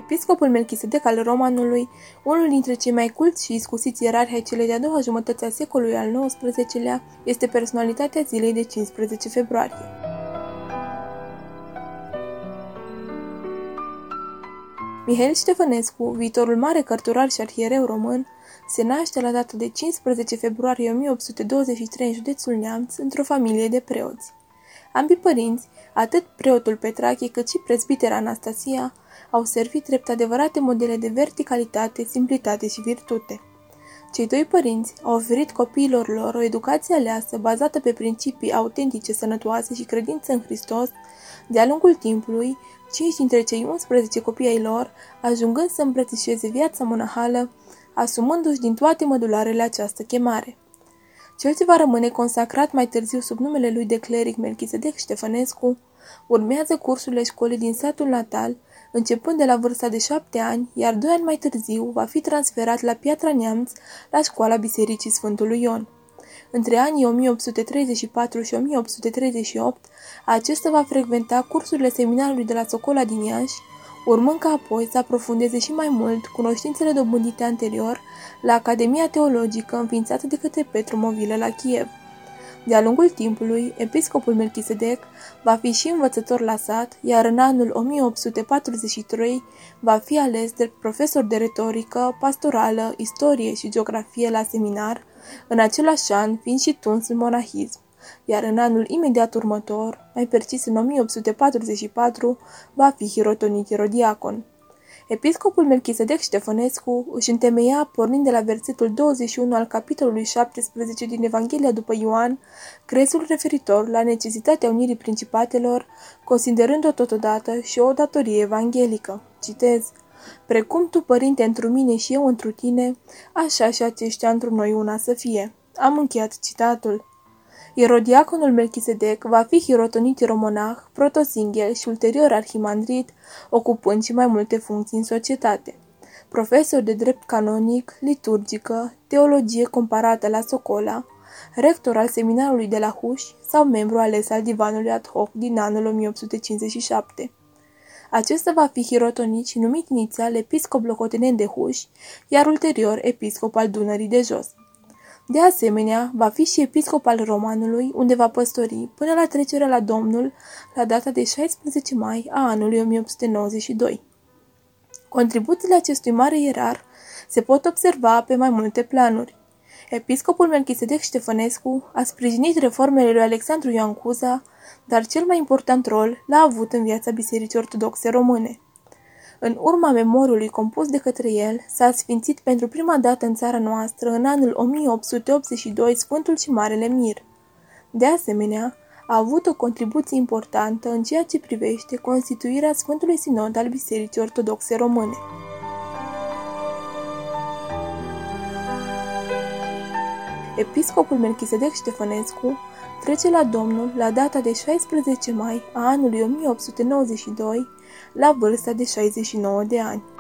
Episcopul Melchisedec al Romanului, unul dintre cei mai culți și iscusiți ierarhi ai celei de-a doua jumătăți a secolului al XIX-lea, este personalitatea zilei de 15 februarie. Mihail Ștefănescu, viitorul mare cărturar și arhiereu român, se naște la data de 15 februarie 1823 în județul Neamț, într-o familie de preoți. Ambii părinți, atât preotul Petrache cât și prezbitera Anastasia, au servit drept adevărate modele de verticalitate, simplitate și virtute. Cei doi părinți au oferit copiilor lor o educație aleasă, bazată pe principii autentice, sănătoase și credință în Hristos, de-a lungul timpului, 5 dintre cei 11 copii ai lor, ajungând să îmbrățișeze viața monahală, asumându-și din toate mădularele această chemare. Cel ce va rămâne consacrat mai târziu sub numele lui de cleric Melchisedec Ștefănescu, urmează cursurile școlii din satul natal, începând de la vârsta de 7 ani, iar 2 ani mai târziu va fi transferat la Piatra Neamț, la școala Bisericii Sfântului Ion. Între anii 1834 și 1838, acesta va frecventa cursurile seminarului de la Socola din Iași, urmând ca apoi să aprofundeze și mai mult cunoștințele dobândite anterior la Academia Teologică înființată de către Petru Movilă la Kiev. De-a lungul timpului, episcopul Melchisedec va fi și învățător la sat, iar în anul 1843 va fi ales de profesor de retorică, pastorală, istorie și geografie la seminar, în același an fiind și tuns în monahism, iar în anul imediat următor, mai precis în 1844, va fi hirotonit erodiacon. Episcopul Melchisedec Ștefănescu își întemeia, pornind de la versetul 21 al capitolului 17 din Evanghelia după Ioan, crezul referitor la necesitatea unirii principatelor, considerând-o totodată și o datorie evanghelică. Citez: "Precum tu, Părinte, întru mine și eu întru tine, așa și aceștia întru noi una să fie." Am încheiat citatul. Erodiaconul Melchisedec va fi hirotonit ieromonah, protosinghel și ulterior arhimandrit, ocupând și mai multe funcții în societate. Profesor de drept canonic, liturgică, teologie comparată la Socola, rector al seminarului de la Huș sau membru ales al divanului ad hoc din anul 1857. Acesta va fi hirotonit și numit inițial episcop locotenent de Huș, iar ulterior episcop al Dunării de Jos. De asemenea, va fi și episcop al Romanului, unde va păstori până la trecerea la Domnul la data de 16 mai a anului 1892. Contribuțiile acestui mare ierar se pot observa pe mai multe planuri. Episcopul Melchisedec Ștefănescu a sprijinit reformele lui Alexandru Ioan Cuza, dar cel mai important rol l-a avut în viața Bisericii Ortodoxe Române. În urma memoriului compus de către el, s-a sfințit pentru prima dată în țara noastră în anul 1882 Sfântul și Marele Mir. De asemenea, a avut o contribuție importantă în ceea ce privește constituirea Sfântului Sinod al Bisericii Ortodoxe Române. Episcopul Melchisedec Ștefănescu trece la Domnul la data de 16 mai a anului 1892, la vârsta de 69 de ani.